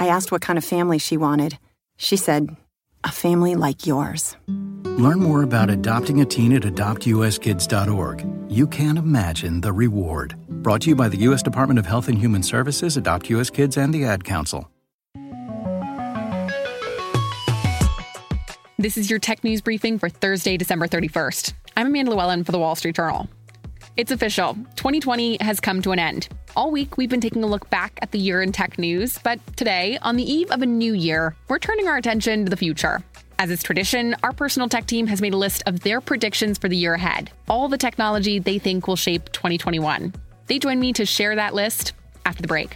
I asked what kind of family she wanted. She said, a family like yours. Learn more about adopting a teen at adoptuskids.org. You can't imagine the reward. Brought to you by the U.S. Department of Health and Human Services, Adopt U.S. Kids, and the Ad Council. This is your tech news briefing for Thursday, December 31st. I'm Amanda Llewellyn for The Wall Street Journal. It's official. 2020 has come to an end. All week, we've been taking a look back at the year in tech news, but today, on the eve of a new year, we're turning our attention to the future. As is tradition, our personal tech team has made a list of their predictions for the year ahead, all the technology they think will shape 2021. They join me to share that list after the break.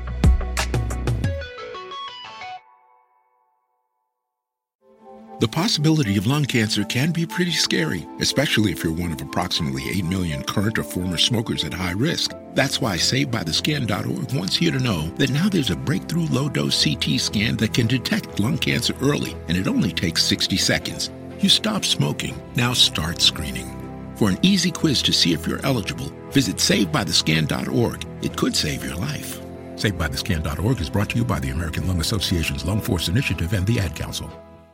The possibility of lung cancer can be pretty scary, especially if you're one of approximately 8 million current or former smokers at high risk. That's why SaveByTheScan.org wants you to know that now there's a breakthrough low-dose CT scan that can detect lung cancer early, and it only takes 60 seconds. You stop smoking, now start screening. For an easy quiz to see if you're eligible, visit SaveByTheScan.org. It could save your life. SaveByTheScan.org is brought to you by the American Lung Association's Lung Force Initiative and the Ad Council.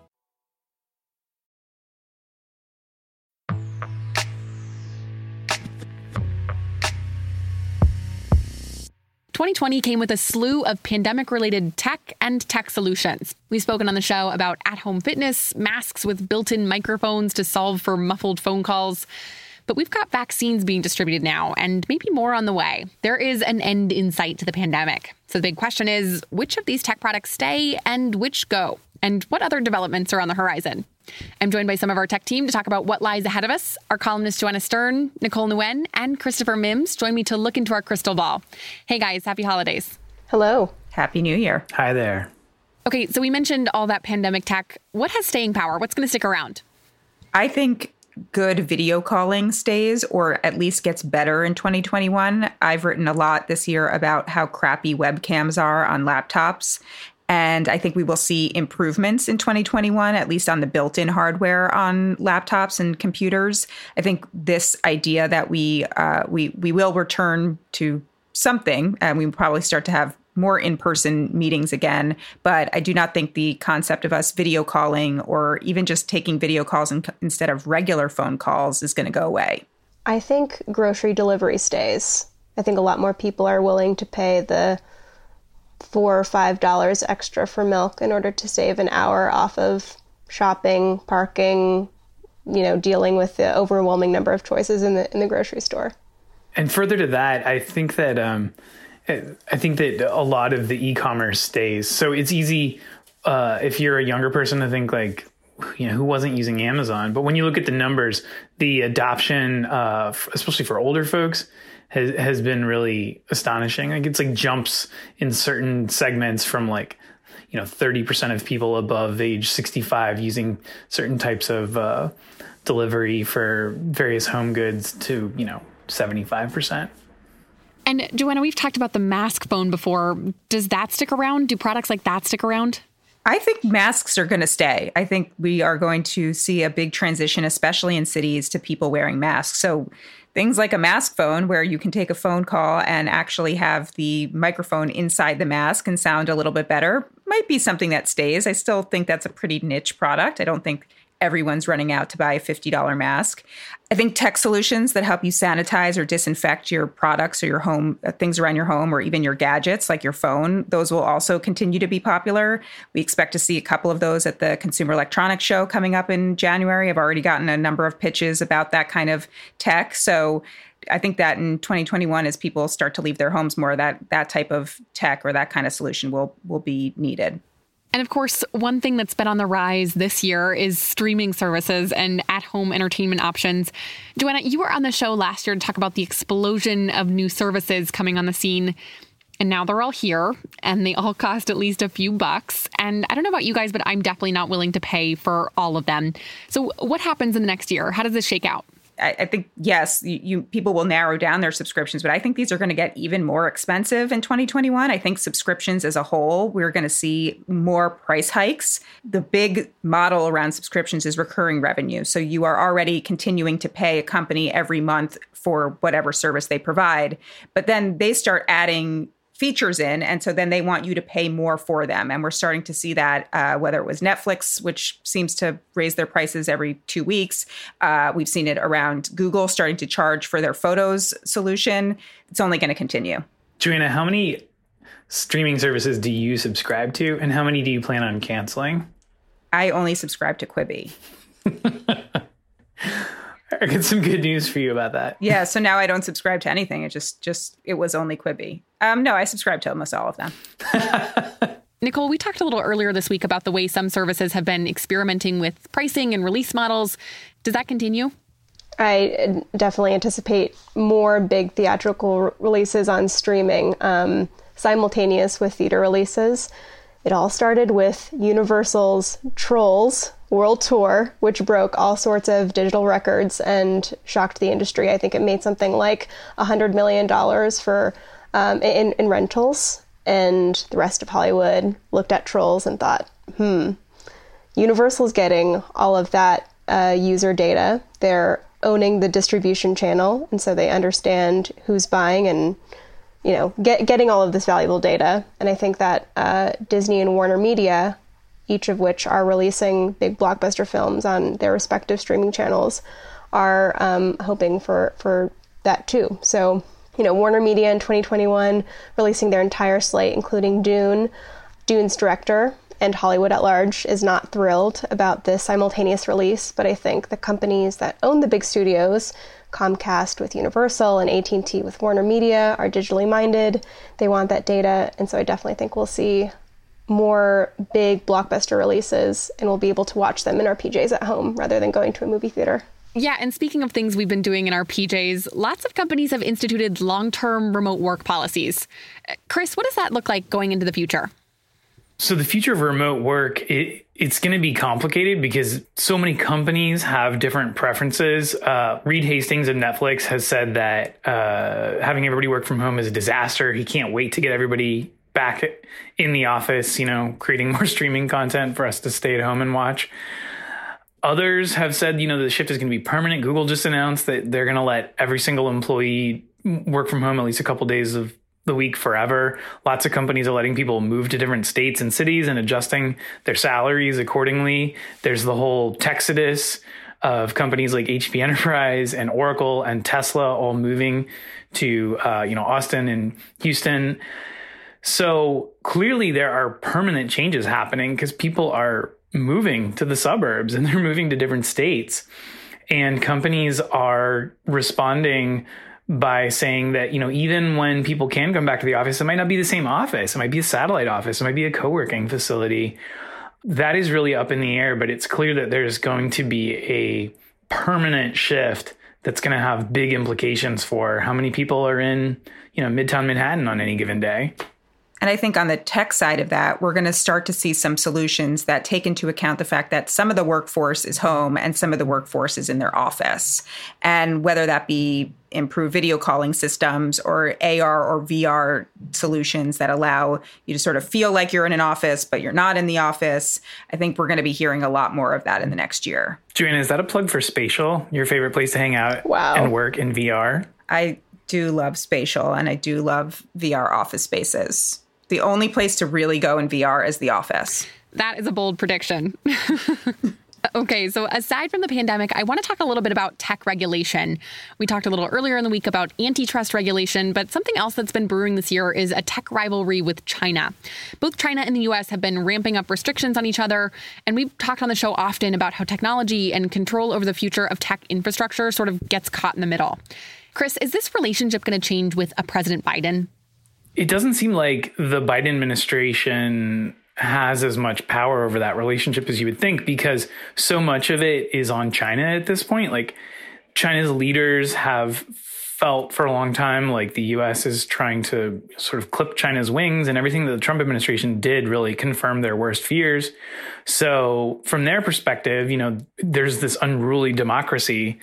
2020 came with a slew of pandemic-related tech and tech solutions. We've spoken on the show about at-home fitness, masks with built-in microphones to solve for muffled phone calls. But we've got vaccines being distributed now, and maybe more on the way. There is an end in sight to the pandemic. So the big question is, which of these tech products stay and which go? And what other developments are on the horizon? I'm joined by some of our tech team to talk about what lies ahead of us. Our columnists Joanna Stern, Nicole Nguyen, and Christopher Mims join me to look into our crystal ball. Hey guys, happy holidays. Hello. Happy New Year. Hi there. Okay, so we mentioned all that pandemic tech. What has staying power? What's going to stick around? I think good video calling stays, or at least gets better in 2021. I've written a lot this year about how crappy webcams are on laptops. And I think we will see improvements in 2021, at least on the built-in hardware on laptops and computers. I think this idea that we will return to something, and we will probably start to have more in-person meetings again. But I do not think the concept of us video calling or even just taking video calls instead of regular phone calls is going to go away. I think grocery delivery stays. I think a lot more people are willing to pay the $4 or $5 extra for milk in order to save an hour off of shopping, parking, dealing with the overwhelming number of choices in the grocery store. And further to that, I think that a lot of the e-commerce stays. So it's easy if you're a younger person to think like, who wasn't using Amazon? But when you look at the numbers, the adoption, especially for older folks, has been really astonishing. Like it's like jumps in certain segments from 30% of people above age 65 using certain types of delivery for various home goods to 75%. And Joanna, we've talked about the mask phone before. Does that stick around? Do products like that stick around? I think masks are going to stay. I think we are going to see a big transition, especially in cities, to people wearing masks. So things like a mask phone where you can take a phone call and actually have the microphone inside the mask and sound a little bit better might be something that stays. I still think that's a pretty niche product. I don't think everyone's running out to buy a $50 mask. I think tech solutions that help you sanitize or disinfect your products or your home, things around your home, or even your gadgets like your phone, those will also continue to be popular. We expect to see a couple of those at the Consumer Electronics Show coming up in January. I've already gotten a number of pitches about that kind of tech. So I think that in 2021, as people start to leave their homes more, that type of tech or that kind of solution will be needed. And of course, one thing that's been on the rise this year is streaming services and at-home entertainment options. Joanna, you were on the show last year to talk about the explosion of new services coming on the scene. And now they're all here, and they all cost at least a few bucks. And I don't know about you guys, but I'm definitely not willing to pay for all of them. So what happens in the next year? How does this shake out? I think, yes, people will narrow down their subscriptions, but I think these are going to get even more expensive in 2021. I think subscriptions as a whole, we're going to see more price hikes. The big model around subscriptions is recurring revenue. So you are already continuing to pay a company every month for whatever service they provide, but then they start adding features in. And so then they want you to pay more for them. And we're starting to see that, whether it was Netflix, which seems to raise their prices every 2 weeks. We've seen it around Google starting to charge for their Photos solution. It's only going to continue. Joanna, how many streaming services do you subscribe to, and how many do you plan on canceling? I only subscribe to Quibi. I got some good news for you about that. Yeah, so now I don't subscribe to anything. It was only Quibi. No, I subscribe to almost all of them. Nicole, we talked a little earlier this week about the way some services have been experimenting with pricing and release models. Does that continue? I definitely anticipate more big theatrical releases on streaming, simultaneous with theater releases. It all started with Universal's Trolls World Tour, which broke all sorts of digital records and shocked the industry. I think it made something like $100 million for in rentals, and the rest of Hollywood looked at Trolls and thought, Universal's getting all of that user data. They're owning the distribution channel, and so they understand who's buying and getting all of this valuable data. And I think that Disney and Warner Media, each of which are releasing big blockbuster films on their respective streaming channels, are hoping for that too. So, Warner Media in 2021 releasing their entire slate, including Dune. Dune's director and Hollywood at large is not thrilled about this simultaneous release, but I think the companies that own the big studios, Comcast with Universal and AT&T with Warner Media, are digitally minded. They want that data, and so I definitely think we'll see more big blockbuster releases, and we'll be able to watch them in our PJs at home rather than going to a movie theater. Yeah, and speaking of things we've been doing in our PJs, lots of companies have instituted long-term remote work policies. Chris, what does that look like going into the future? So the future of remote work, it's going to be complicated because so many companies have different preferences. Reed Hastings of Netflix has said that having everybody work from home is a disaster. He can't wait to get everybody back in the office, creating more streaming content for us to stay at home and watch. Others have said, the shift is going to be permanent. Google just announced that they're going to let every single employee work from home at least a couple days of the week forever. Lots of companies are letting people move to different states and cities and adjusting their salaries accordingly. There's the whole Texodus of companies like HP Enterprise and Oracle and Tesla all moving to Austin and Houston. So clearly there are permanent changes happening because people are moving to the suburbs and they're moving to different states. And companies are responding by saying that, even when people can come back to the office, it might not be the same office. It might be a satellite office. It might be a co-working facility. That is really up in the air, but it's clear that there's going to be a permanent shift that's going to have big implications for how many people are in, Midtown Manhattan on any given day. And I think on the tech side of that, we're going to start to see some solutions that take into account the fact that some of the workforce is home and some of the workforce is in their office. And whether that be improved video calling systems or AR or VR solutions that allow you to sort of feel like you're in an office, but you're not in the office. I think we're going to be hearing a lot more of that in the next year. Joanna, is that a plug for Spatial, your favorite place to hang out and work in VR? I do love Spatial, and I do love VR office spaces. The only place to really go in VR is the office. That is a bold prediction. Okay, so aside from the pandemic, I want to talk a little bit about tech regulation. We talked a little earlier in the week about antitrust regulation, but something else that's been brewing this year is a tech rivalry with China. Both China and the U.S. have been ramping up restrictions on each other, and we've talked on the show often about how technology and control over the future of tech infrastructure sort of gets caught in the middle. Chris, is this relationship going to change with President Biden? It doesn't seem like the Biden administration has as much power over that relationship as you would think, because so much of it is on China at this point. Like, China's leaders have felt for a long time like the U.S. is trying to sort of clip China's wings, and everything that the Trump administration did really confirmed their worst fears. So from their perspective, there's this unruly democracy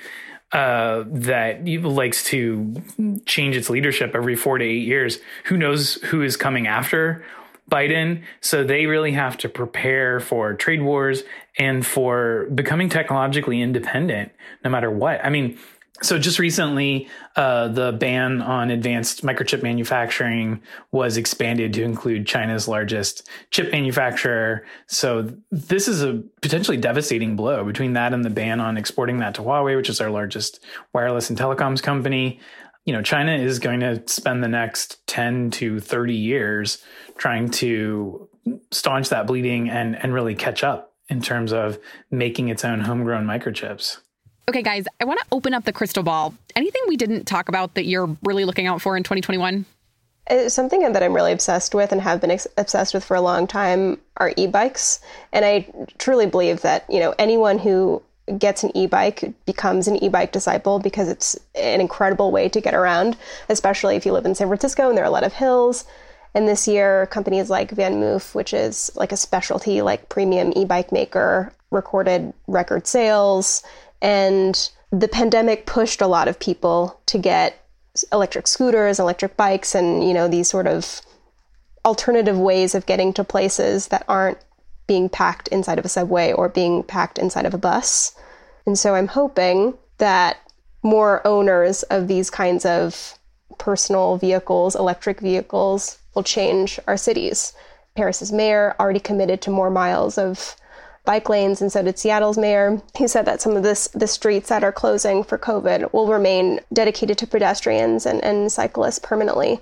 that likes to change its leadership every 4 to 8 years. Who knows who is coming after Biden? So they really have to prepare for trade wars and for becoming technologically independent, no matter what. I mean, So just recently, the ban on advanced microchip manufacturing was expanded to include China's largest chip manufacturer. So this is a potentially devastating blow between that and the ban on exporting that to Huawei, which is our largest wireless and telecoms company. You know, China is going to spend the next 10 to 30 years trying to staunch that bleeding and really catch up in terms of making its own homegrown microchips. Okay, guys, I want to open up the crystal ball. Anything we didn't talk about that you're really looking out for in 2021? Something that I'm really obsessed with and have been obsessed with for a long time are e-bikes. And I truly believe that, you know, anyone who gets an e-bike becomes an e-bike disciple because it's an incredible way to get around, especially if you live in San Francisco and there are a lot of hills. And this year, companies like VanMoof, which is like a specialty, like premium e-bike maker, recorded record sales. And the pandemic pushed a lot of people to get electric scooters, electric bikes, and, you know, these sort of alternative ways of getting to places that aren't being packed inside of a subway or being packed inside of a bus. And so I'm hoping that more owners of these kinds of personal vehicles, electric vehicles, will change our cities. Paris's mayor already committed to more miles of bike lanes, and so did Seattle's mayor. He said that some of the streets that are closing for COVID will remain dedicated to pedestrians and cyclists permanently.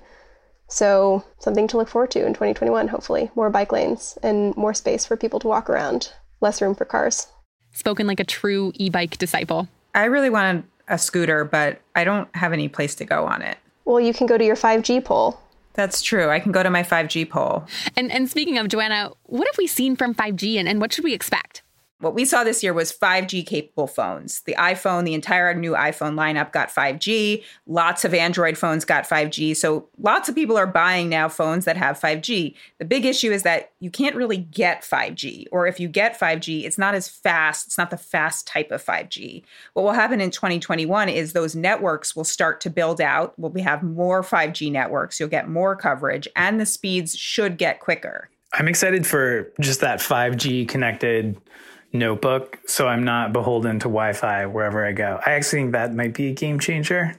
So something to look forward to in 2021, hopefully. More bike lanes and more space for people to walk around. Less room for cars. Spoken like a true e-bike disciple. I really wanted a scooter, but I don't have any place to go on it. Well, you can go to your 5G pole. That's true. I can go to my 5G pole. And speaking of, Joanna, what have we seen from 5G and what should we expect? What we saw this year was 5G capable phones. The iPhone, the entire new iPhone lineup got 5G. Lots of Android phones got 5G. So lots of people are buying now phones that have 5G. The big issue is that you can't really get 5G. Or if you get 5G, it's not as fast. It's not the fast type of 5G. What will happen in 2021 is those networks will start to build out. We'll have more 5G networks. You'll get more coverage and the speeds should get quicker. I'm excited for just that 5G connected notebook, so I'm not beholden to Wi-Fi wherever I go. I actually think that might be a game changer.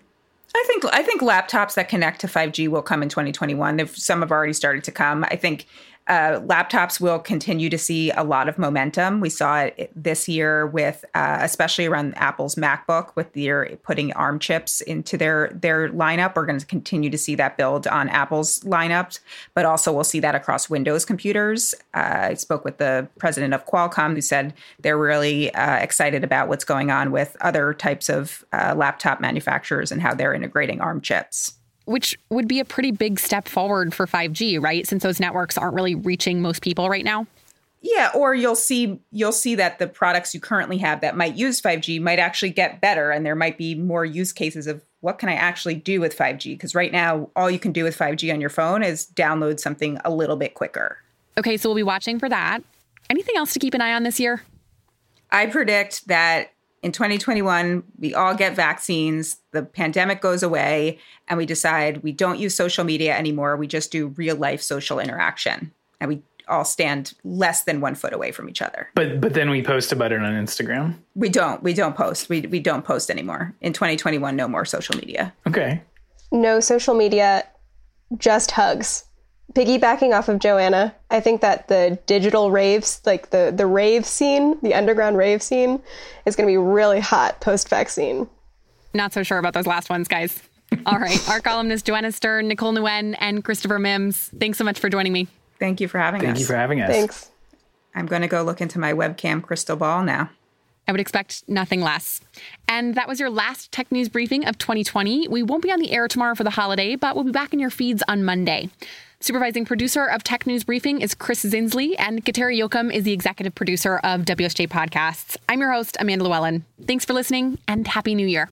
I think laptops that connect to 5G will come in 2021. Some have already started to come. I think laptops will continue to see a lot of momentum. We saw it this year with, especially around Apple's MacBook, with their putting ARM chips into their lineup. We're going to continue to see that build on Apple's lineups, but also we'll see that across Windows computers. I spoke with the president of Qualcomm, who said they're really excited about what's going on with other types of laptop manufacturers and how they're integrating ARM chips. Which would be a pretty big step forward for 5G, right? Since those networks aren't really reaching most people right now. Yeah, or you'll see that the products you currently have that might use 5G might actually get better, and there might be more use cases of what can I actually do with 5G? Because right now, all you can do with 5G on your phone is download something a little bit quicker. Okay, so we'll be watching for that. Anything else to keep an eye on this year? I predict that in 2021, we all get vaccines, the pandemic goes away, and we decide we don't use social media anymore. We just do real life social interaction. And we all stand less than 1 foot away from each other. But then we post about it on Instagram. We don't post. We don't post anymore. In 2021, no more social media. Okay. No social media, just hugs. Piggybacking off of Joanna, I think that the digital raves, like the rave scene, the underground rave scene, is going to be really hot post-vaccine. Not so sure about those last ones, guys. All right. Our columnists Joanna Stern, Nicole Nguyen, and Christopher Mims. Thanks so much for joining me. Thank you for having us. Thank you for having us. Thanks. I'm going to go look into my webcam crystal ball now. I would expect nothing less. And that was your last Tech News Briefing of 2020. We won't be on the air tomorrow for the holiday, but we'll be back in your feeds on Monday. Supervising producer of Tech News Briefing is Chris Zinsley, and Kateri Yoakum is the executive producer of WSJ Podcasts. I'm your host, Amanda Llewellyn. Thanks for listening, and Happy New Year.